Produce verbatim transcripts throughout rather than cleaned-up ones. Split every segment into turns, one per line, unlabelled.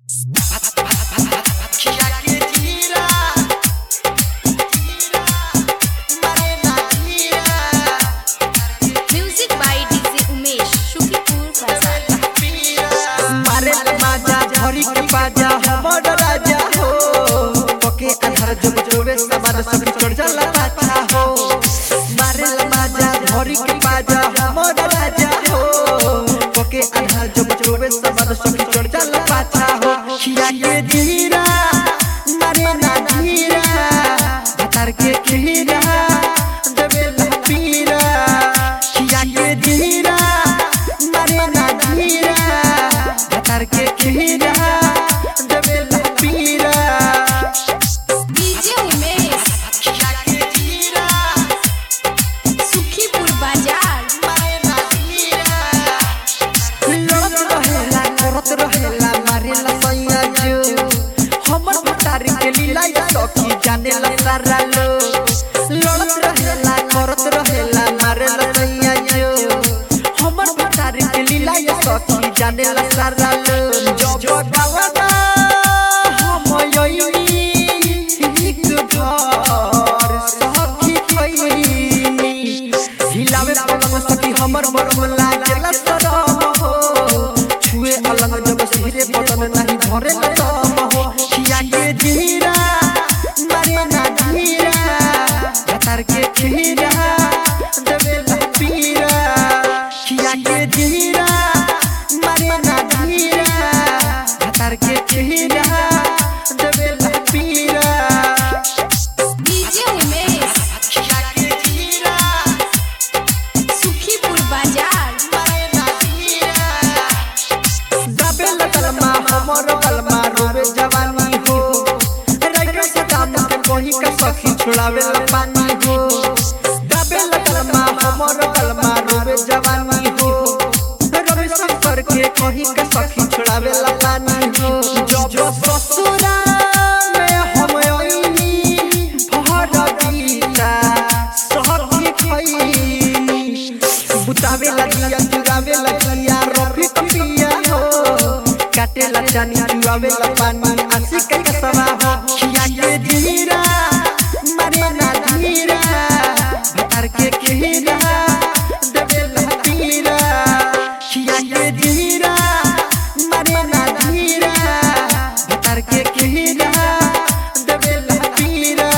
Music by DJ Umesh Shukipur Bazar.
मारे माजा भरी के बाजा हमर राजा हो पके आधार जब जोवे समाज सब चढ़ जाला पाछा हो। मारे माजा भरी के बाजा हमर राजा हो पके आधार जब जोवे समाज सब चढ़ जाला पाछा हो। खिया के धीरा मारे ना धीरा भतार के खीरा देवे ला पीरा। खिया के धीरा मारे ना धीरा भतार के खीरा देवे ला पीरा।
डीजे उमेश
खिया के धीरा
शुकीपुर बाजार।
मारे ना धीरा लड़त रहेला करत रहेला मारे ला सैया जो हमर भतार के लीला या सखी जाने ला सारा लो। लड़त रहेला करत रहेला मारे ला सैया जो हमर भतार के लीला या सखी जाने ला सारा लो। जब गावना हम यही एक घर सखी खैनी हिलावे पलंग सखी हमर मरम लागेला सरम हो। छुए अलग जब सिरे बदन नहीं धरे न दम हो। खिया के धीरा मारे ना धीरा भतार के खीरा देवे ला पीरा। खिया के धीरा मारे ना धीरा भतार के खीरा देवे ला पीरा।
डीजे उमेश
खिया के धीरा
शुकीपुर बाजार।
मारे ना धीरा दबे लगलमा हमर बलमा रोवे जवानी हो। राइटर से काम के कोही का सखी छुड़ावे ला पानी हो। दबे लगलमा हमर बलमा रोवे जवानी हो। रवि शंकर के कोही का सखी छुड़ावे ला पानी हो। जब ससुरा में हम आईनी भर बीता सखी खैनी बुतावे लगिया जुगावे लगिया रफी पिया हो। काटे ला जानी जुआवे ला पानी आशिक के सवा हो। खिया के धीरा मारे ना धीरा भतार के खीरा देवे ला पीरा। खिया के धीरा मारे ना धीरा भतार के खीरा देवे ला पीरा।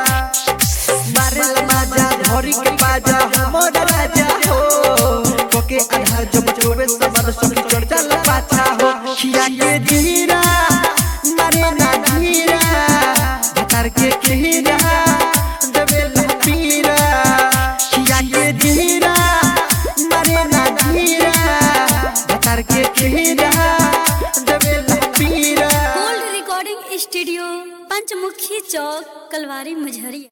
मारे ला माजा भरी के बाजा हमर राजा हो पके आधार जब जोवे समाज सब चढ़ जाला पाछा हो। खिया के धीरा मारे ना धीरा भतार के खीरा देवे ला पीरा। खिया के धीरा मारे ना धीरा भतार के खीरा देवे ला पीरा।
Gold recording studio Panchmukhi Chowk Kalwari Majhariya.